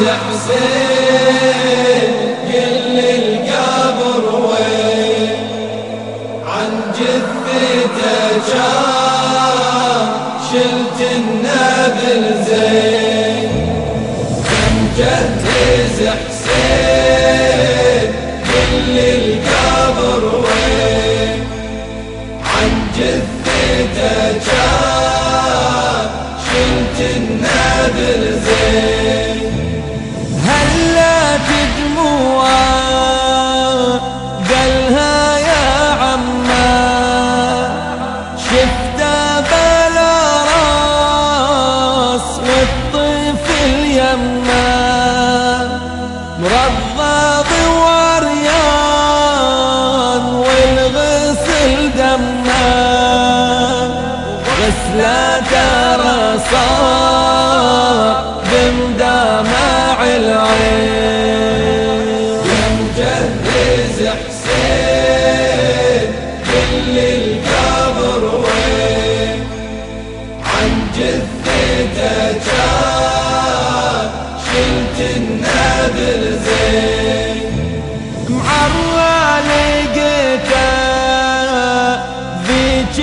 حسين قل للقبر وين عن جثته كان شلت النبل زين كم جهز حسين قل للقبر وين عن جثته كان شلت النبل زين هلت دموعه قالها يا عمه شفته بلا راس والطفل يمه مرضض وعريان والغسل دمه غسله ترى صار بمدامع العين يا مجهز حسين قل للقبر وين عن جثته كان شلت النبل زين معرى لقيته ذيك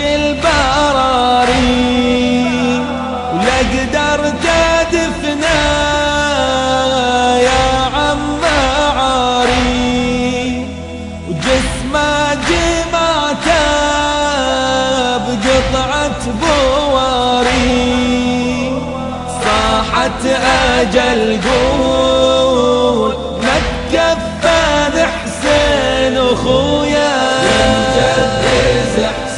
البراري ولا قدرت ادفنه يا عم عاري وجسمه جمعته بقطعة بواري صاحت اجل قول ما تكفن حسين اخويا يا مجهز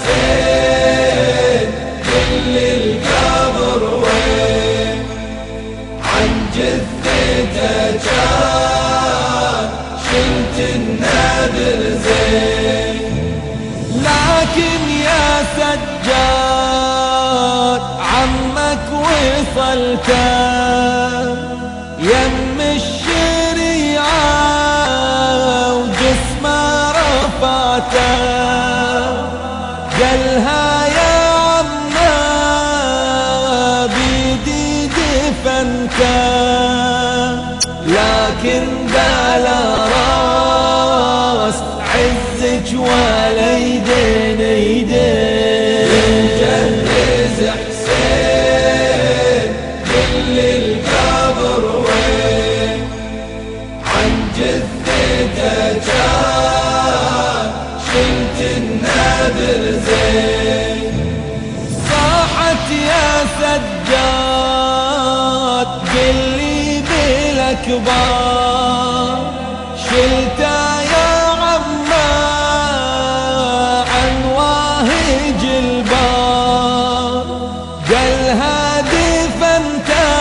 حسين قل للقبر وين عن جثته كان شلت النبل زين لكن يا سجاد عمك وصلته يم الشريعة وجسمه رفعته قالها يا عمه بيدي دفنته لكن بلا راس عزك ولا يدين يدين مجهز حسين قل للقبر وين عن جثته كان شلت النبل زين صاحت يا سجاد قل لي بالاكبر شلته يا عمه عن واهج البار قالها دفنته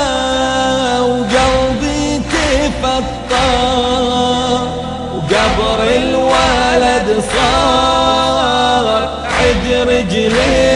وقلبي تفطر وقبر الولد صار عد رجلي